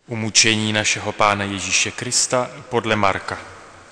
Umučení našeho Pána Ježíše Krista podle Marka.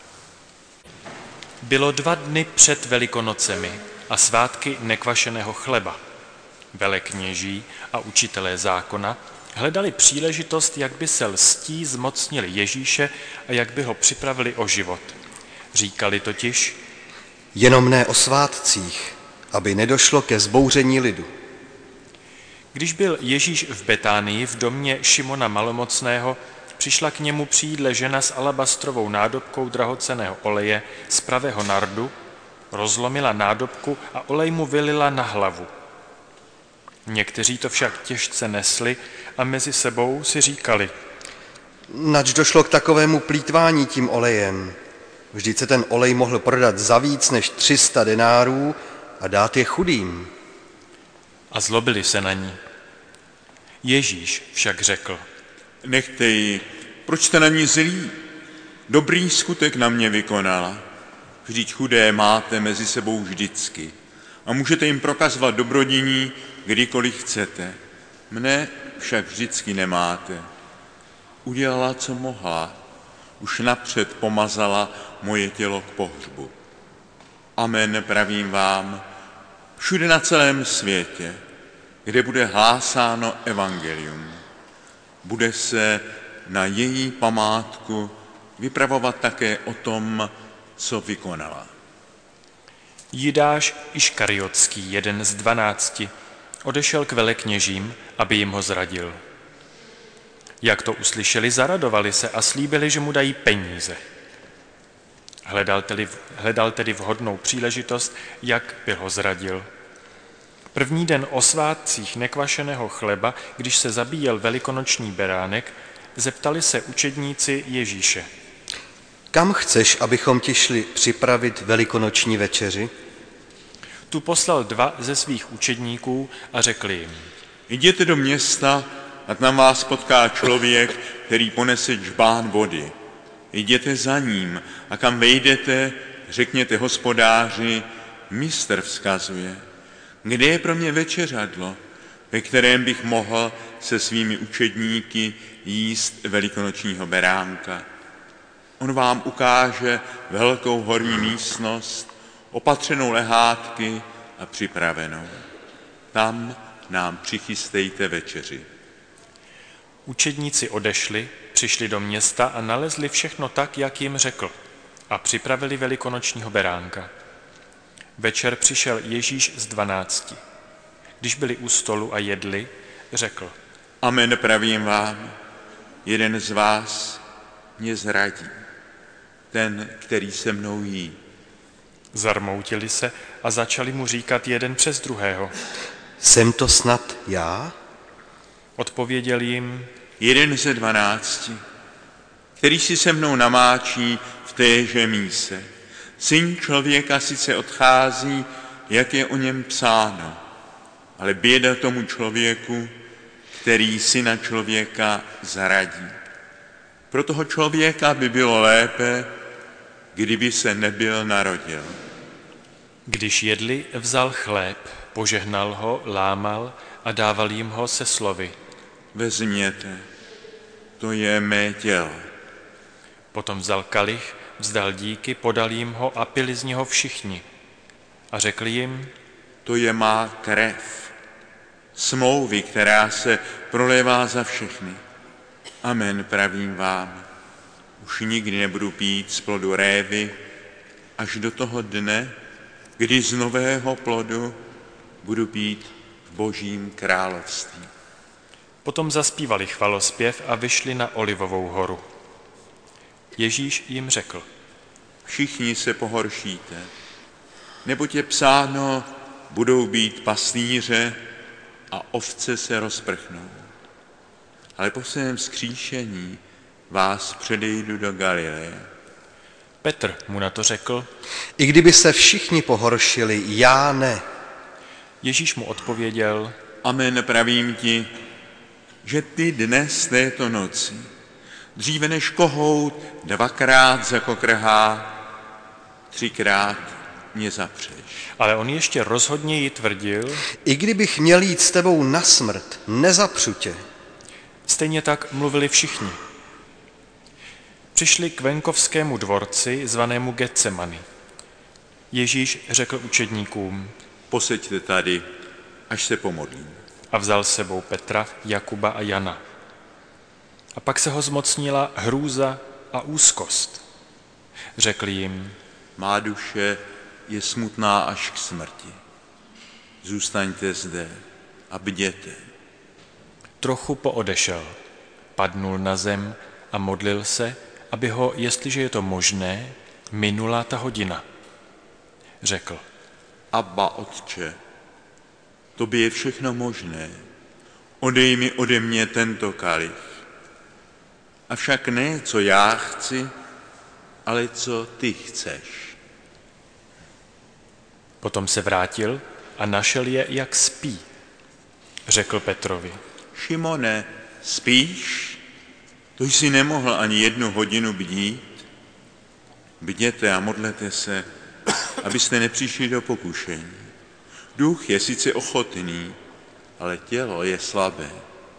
Bylo 2 dny před Velikonocemi a svátky nekvašeného chleba. Velekněží a učitelé zákona hledali příležitost, jak by se lstí zmocnili Ježíše a jak by ho připravili o život. Říkali totiž: jenom ne o svátcích, aby nedošlo ke zbouření lidu. Když byl Ježíš v Betánii v domě Šimona Malomocného, přišla k němu při jídle žena s alabastrovou nádobkou drahocenného oleje z pravého nardu, rozlomila nádobku a olej mu vylila na hlavu. Někteří to však těžce nesli a mezi sebou si říkali: Nač došlo k takovému plýtvání tím olejem? Vždyť se ten olej mohl prodat za víc než 300 denárů a dát je chudým. A zlobili se na ní. Ježíš však řekl: nechte ji, proč jste na ní zlí? Dobrý skutek na mě vykonala. Vždyť chudé máte mezi sebou vždycky a můžete jim prokazovat dobrodiní, kdykoliv chcete. Mne však vždycky nemáte. Udělala, co mohla. Už napřed pomazala moje tělo k pohřbu. Amen, pravím vám, všude na celém světě, kde bude hlásáno evangelium, bude se na její památku vypravovat také o tom, co vykonala. Jidáš Iškariotský, jeden z 12, odešel k velekněžím, aby jim ho zradil. Jak to uslyšeli, zaradovali se a slíbili, že mu dají peníze. Hledal tedy vhodnou příležitost, jak by ho zradil. První den o svátcích nekvašeného chleba, když se zabíjel velikonoční beránek, zeptali se učedníci Ježíše: kam chceš, abychom ti šli připravit velikonoční večeři? Tu poslal 2 ze svých učedníků a řekl jim: jděte do města a tam vás potká člověk, který ponese džbán vody. Jděte za ním a kam vejdete, řekněte hospodáři: mistr vzkazuje, kde je pro mě večeřadlo, ve kterém bych mohl se svými učedníky jíst velikonočního beránka. On vám ukáže velkou horní místnost, opatřenou lehátky a připravenou. Tam nám přichystejte večeři. Učedníci odešli, přišli do města a nalezli všechno tak, jak jim řekl, a připravili velikonočního beránka. Večer přišel Ježíš s 12. Když byli u stolu a jedli, řekl: amen, pravím vám, jeden z vás mě zradí, ten, který se mnou jí. Zarmoutili se a začali mu říkat jeden přes druhého: jsem to snad já? Odpověděl jim: jeden ze 12, který si se mnou namáčí v téže míse. Syn člověka sice odchází, jak je o něm psáno, ale běda tomu člověku, který syna člověka zradí. Pro toho člověka by bylo lépe, kdyby se nebyl narodil. Když jedli, vzal chléb, požehnal ho, lámal a dával jim ho se slovy: vezměte, to je mé tělo. Potom vzal kalich, vzdal díky, podal jim ho a pili z něho všichni. A řekl jim: to je má krev, smlouvy, která se prolévá za všechny. Amen, pravím vám, už nikdy nebudu pít z plodu révy, až do toho dne, kdy z nového plodu budu pít v Božím království. Potom zaspívali chvalospěv a vyšli na Olivovou horu. Ježíš jim řekl: všichni se pohoršíte, neboť je psáno, budou být pastýře a ovce se rozprchnou. Ale po svém vzkříšení vás předejdu do Galileje. Petr mu na to řekl: i kdyby se všichni pohoršili, já ne. Ježíš mu odpověděl: amen, pravím ti, že ty dnes této noci, dříve než kohout 2krát zakokrhá, 3krát mě zapřeš. Ale on ještě rozhodněji tvrdil: i kdybych měl jít s tebou na smrt, nezapřu tě. S Stejně tak mluvili všichni. Přišli k venkovskému dvorci zvanému Getsemani. Ježíš řekl učedníkům: Poseďte tady, až se pomodlím. A vzal s sebou Petra, Jakuba a Jana. A pak se ho zmocnila hrůza a úzkost. Řekl jim: Má duše je smutná až k smrti. Zůstaňte zde a bděte. Trochu poodešel, padnul na zem a modlil se, aby ho, jestliže je to možné, minula ta hodina. Řekl: Abba, Otče, tobě je všechno možné. Odej mi ode mě tento kalich. Avšak ne, co já chci, ale co ty chceš. Potom se vrátil a našel je, jak spí. Řekl Petrovi: Šimone, spíš? To jsi nemohl ani 1 hodinu bdít? Bděte a modlete se, abyste nepřišli do pokušení. Duch je sice ochotný, ale tělo je slabé.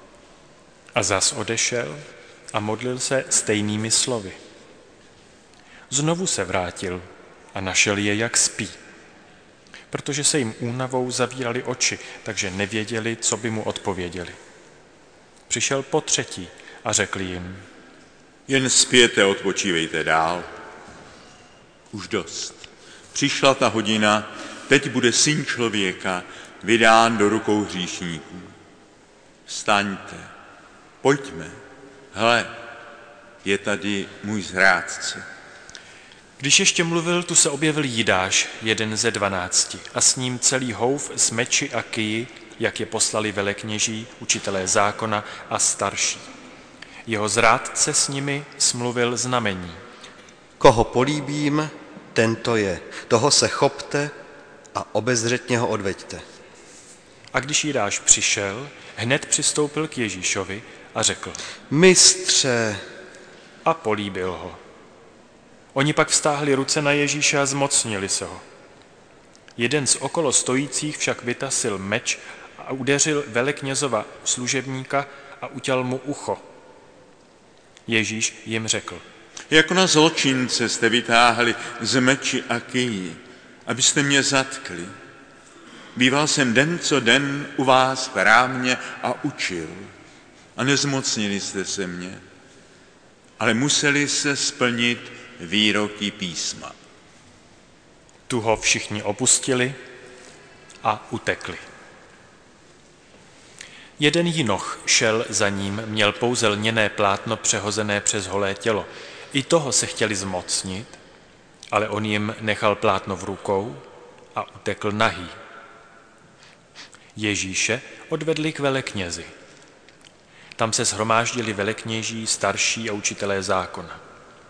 A zas odešel a modlil se stejnými slovy. Znovu se vrátil a našel je, jak spí, protože se jim únavou zavírali oči, takže nevěděli, co by mu odpověděli. Přišel potřetí a řekl jim: Jen spěte, odpočívejte dál. Už dost. Přišla ta hodina, teď bude Syn člověka vydán do rukou hříšníků. Vstaňte, pojďme, hle, je tady můj zrádce. Když ještě mluvil, tu se objevil Jidáš, jeden ze 12, a s ním celý houf s meči a kyji, jak je poslali velekněží, učitelé zákona a starší. Jeho zrádce s nimi smluvil znamení. Koho políbím, tento je. Toho se chopte a obezřetně ho odveďte. A když Jidáš přišel, hned přistoupil k Ježíšovi a řekl: Mistře! A políbil ho. Oni pak vztáhli ruce na Ježíše a zmocnili se ho. Jeden z okolo stojících však vytasil meč a udeřil veleknězova služebníka a utěl mu ucho. Ježíš jim řekl: Jako na zločince jste vytáhli z meči a kyjí, abyste mě zatkli. Býval jsem den co den u vás v chrámě a učil. A nezmocnili jste se mě, ale museli se splnit výroky písma. Tu ho všichni opustili a utekli. Jeden jinoch šel za ním, měl pouze lněné plátno přehozené přes holé tělo. I toho se chtěli zmocnit, ale on jim nechal plátno v rukou a utekl nahý. Ježíše odvedli k veleknězi. Tam se shromáždili velekněží, starší a učitelé zákona.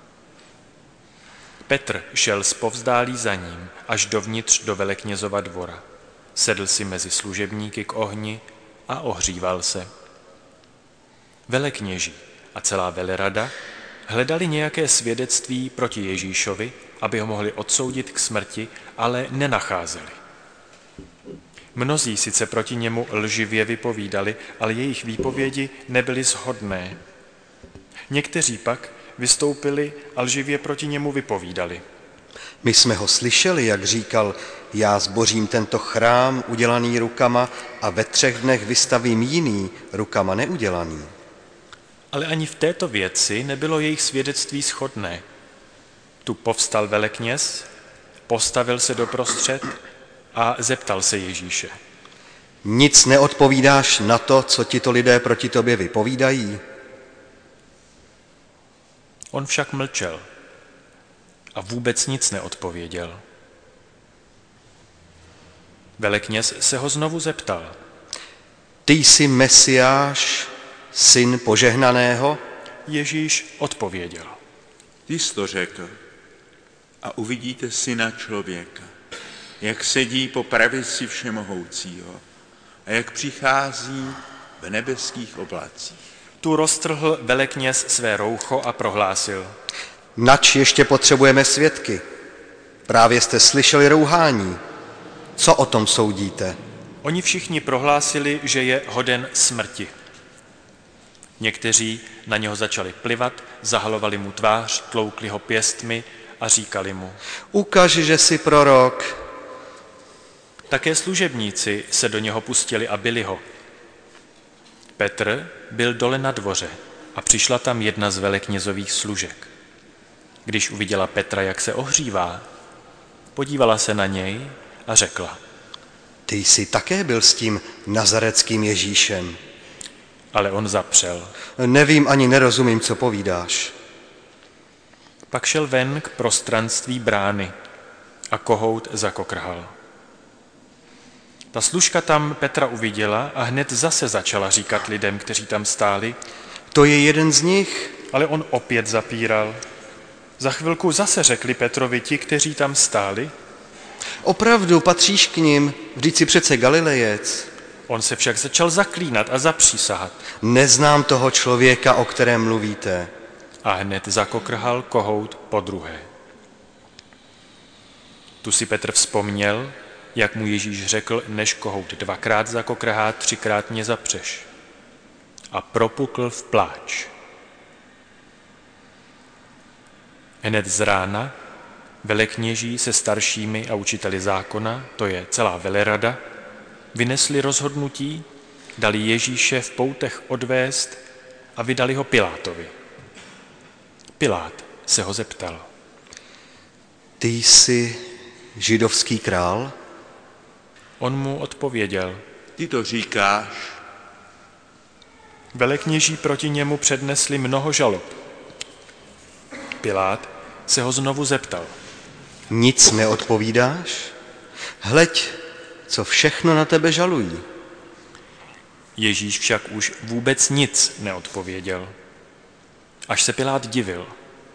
Petr šel zpovzdálí za ním až dovnitř do veleknězova dvora. Sedl si mezi služebníky k ohni a ohříval se. Velekněží a celá velerada hledali nějaké svědectví proti Ježíšovi, aby ho mohli odsoudit k smrti, ale nenacházeli. Mnozí sice proti němu lživě vypovídali, ale jejich výpovědi nebyly shodné. Někteří pak vystoupili a lživě proti němu vypovídali. My jsme ho slyšeli, jak říkal: já zbořím tento chrám udělaný rukama a ve 3 dnech vystavím jiný, rukama neudělaný. Ale ani v této věci nebylo jejich svědectví shodné. Tu povstal velekněz, postavil se doprostřed a zeptal se Ježíše: Nic neodpovídáš na to, co tito lidé proti tobě vypovídají? On však mlčel a vůbec nic neodpověděl. Velekněz se ho znovu zeptal: Ty jsi Mesiáš, syn požehnaného? Ježíš odpověděl: Ty jsi to řekl a uvidíte Syna člověka, jak sedí po pravici Všemohoucího a jak přichází v nebeských oblacích. Tu roztrhl velekněz své roucho a prohlásil: Nač ještě potřebujeme svědky? Právě jste slyšeli rouhání. Co o tom soudíte? Oni všichni prohlásili, že je hoden smrti. Někteří na něho začali plivat, zahalovali mu tvář, tloukli ho pěstmi a říkali mu: Ukaž, že jsi prorok. Také služebníci se do něho pustili a bili ho. Petr byl dole na dvoře a přišla tam jedna z veleknězových služek. Když uviděla Petra, jak se ohřívá, podívala se na něj a řekla: Ty jsi také byl s tím nazareckým Ježíšem. Ale on zapřel. Nevím ani nerozumím, co povídáš. Pak šel ven k prostranství brány a kohout zakokrhal. Ta služka tam Petra uviděla a hned zase začala říkat lidem, kteří tam stáli. To je jeden z nich. Ale on opět zapíral. Za chvilku zase řekli Petrovi ti, kteří tam stáli. Opravdu patříš k nim, vždyť jsi přece Galilejec. On se však začal zaklínat a zapřísahat. Neznám toho člověka, o kterém mluvíte. A hned zakokrhal kohout podruhé. Tu si Petr vzpomněl, jak mu Ježíš řekl, než kohout 2krát zakokrhá, 3krát mě zapřeš. A propukl v pláč. Hned z rána velekněží se staršími a učiteli zákona, to je celá velerada, vynesli rozhodnutí, dali Ježíše v poutech odvést a vydali ho Pilátovi. Pilát se ho zeptal: Ty jsi židovský král? On mu odpověděl: Ty to říkáš. Velekněží proti němu přednesli mnoho žalob. Pilát se ho znovu zeptal: Nic neodpovídáš? Hleď, co všechno na tebe žalují. Ježíš však už vůbec nic neodpověděl. Až se Pilát divil.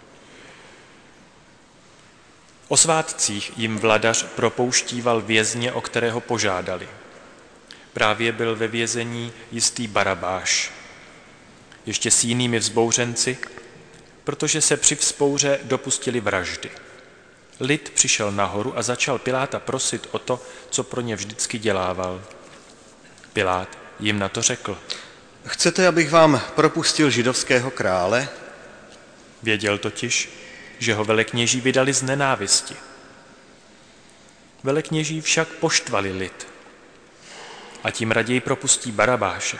O svátcích jim vladař propouštíval vězně, o kterého požádali. Právě byl ve vězení jistý Barabáš, ještě s jinými vzbouřenci, protože se při vzpouře dopustili vraždy. Lid přišel nahoru a začal Piláta prosit o to, co pro ně vždycky dělával. Pilát jim na to řekl: Chcete, abych vám propustil židovského krále? Věděl totiž, že ho velekněží vydali z nenávisti. Velekněží však poštvali lid a tím raději propustí Barabáše.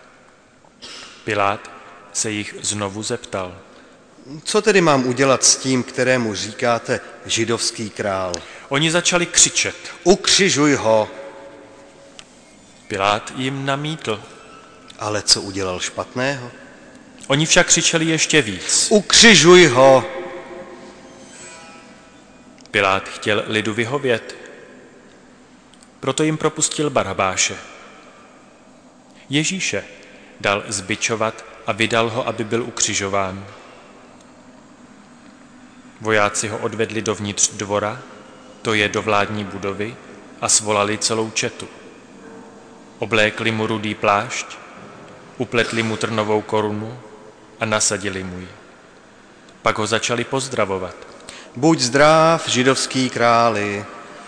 Pilát se jich znovu zeptal: Co tedy mám udělat s tím, kterému říkáte židovský král? Oni začali křičet. Ukřižuj ho! Pilát jim namítl. Ale co udělal špatného? Oni však křičeli ještě víc. Ukřižuj ho! Pilát chtěl lidu vyhovět, proto jim propustil Barabáše. Ježíše dal zbičovat a vydal ho, aby byl ukřižován. Vojáci ho odvedli dovnitř dvora, to je do vládní budovy, a svolali celou četu. Oblékli mu rudý plášť, upletli mu trnovou korunu a nasadili mu ji. Pak ho začali pozdravovat. Buď zdrav, židovský králi.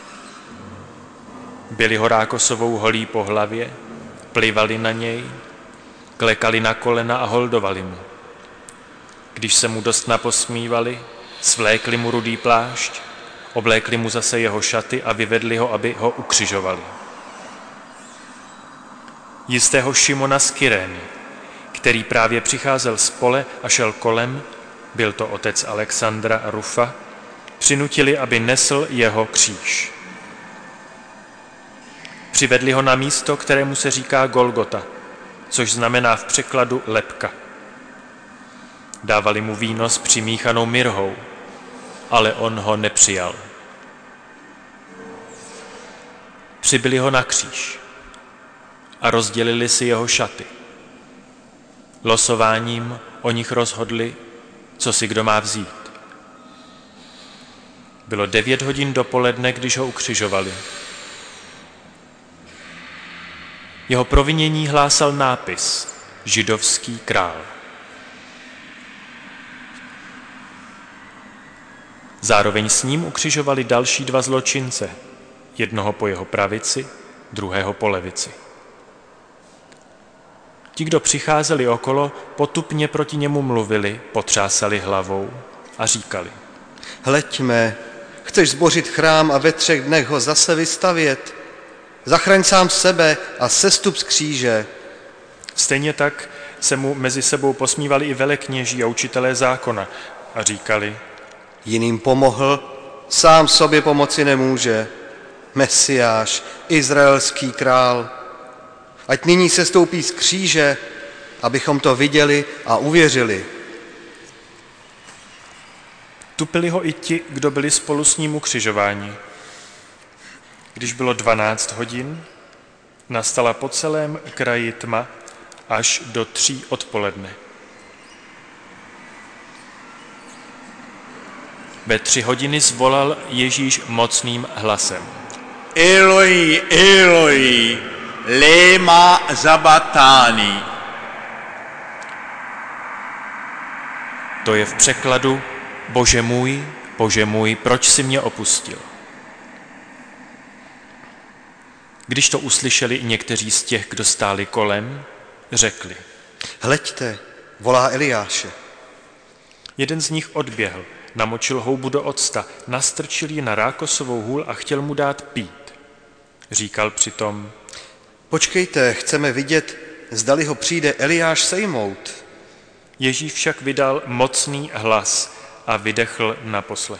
Byli ho rákosovou holí po hlavě, plivali na něj, klekali na kolena a holdovali mu. Když se mu dost naposmívali, svlékli mu rudý plášť, oblékli mu zase jeho šaty a vyvedli ho, aby ho ukřižovali. Jistého Šimona z Kyrény, který právě přicházel z pole a šel kolem, byl to otec Alexandra a Rufa, přinutili, aby nesl jeho kříž. Přivedli ho na místo, kterému se říká Golgota, což znamená v překladu lebka. Dávali mu víno s přimíchanou mirhou, ale on ho nepřijal. Přibili ho na kříž a rozdělili si jeho šaty. Losováním o nich rozhodli, co si kdo má vzít. Bylo 9 hodin dopoledne, když ho ukřižovali. Jeho provinění hlásal nápis Židovský král. Zároveň s ním ukřižovali další 2 zločince, jednoho po jeho pravici, druhého po levici. Ti, kdo přicházeli okolo, potupně proti němu mluvili, potřásali hlavou a říkali: Hleďme, chceš zbořit chrám a ve 3 dnech ho zase vystavět? Zachraň sám sebe a sestup z kříže. Stejně tak se mu mezi sebou posmívali i velekněží a učitelé zákona a říkali: Jiným pomohl, sám sobě pomoci nemůže. Mesiáš, izraelský král. Ať nyní sestoupí z kříže, abychom to viděli a uvěřili. Tupili ho i ti, kdo byli spolu s ním ukřižováni. Když bylo 12 hodin, nastala po celém kraji tma až do 3 odpoledne. Ve 3 hodiny zvolal Ježíš mocným hlasem: Eloi, Eloi, lema sabachthani. To je v překladu: Bože můj, proč jsi mě opustil? Když to uslyšeli i někteří z těch, kdo stáli kolem, řekli: Hleďte, volá Eliáše. Jeden z nich odběhl, namočil houbu do octa, nastrčil ji na rákosovou hůl a chtěl mu dát pít. Říkal přitom: Počkejte, chceme vidět, zdali ho přijde Eliáš sejmout. Ježíš však vydal mocný hlas a vydechl naposled.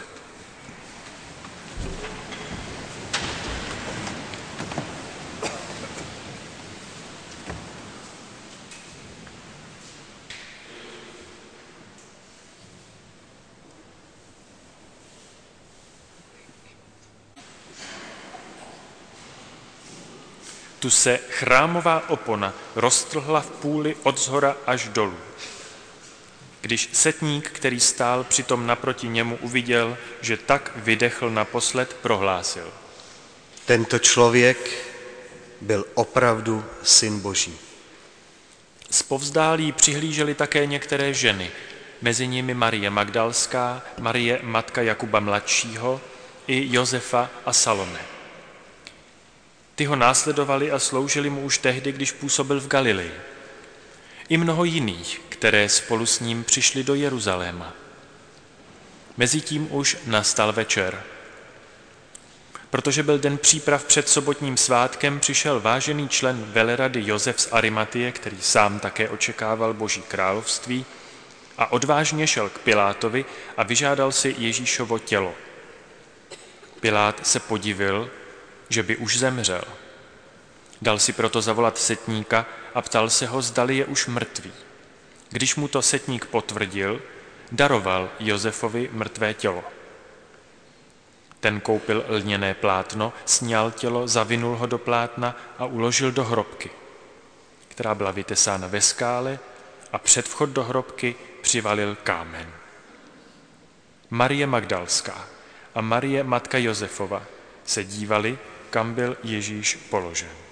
Tu se chrámová opona roztrhla v půli od zhora až dolů. Když setník, který stál přitom naproti němu, uviděl, že tak vydechl naposled, prohlásil: Tento člověk byl opravdu syn Boží. Zpovzdálí přihlíželi také některé ženy, mezi nimi Marie Magdalská, Marie matka Jakuba mladšího i Josefa a Salome. Ty ho následovali a sloužili mu už tehdy, když působil v Galilei. I mnoho jiných, které spolu s ním přišli do Jeruzaléma. Mezitím už nastal večer. Protože byl den příprav před sobotním svátkem, přišel vážený člen velerady Josef z Arimatie, který sám také očekával Boží království, a odvážně šel k Pilátovi a vyžádal si Ježíšovo tělo. Pilát se podivil, že by už zemřel. Dal si proto zavolat setníka a ptal se ho, zdali je už mrtvý. Když mu to setník potvrdil, daroval Josefovi mrtvé tělo. Ten koupil lněné plátno, sňal tělo, zavinul ho do plátna a uložil do hrobky, která byla vytesána ve skále, a před vchod do hrobky přivalil kámen. Marie Magdalská a Marie matka Josefova se dívali, kam byl Ježíš položen.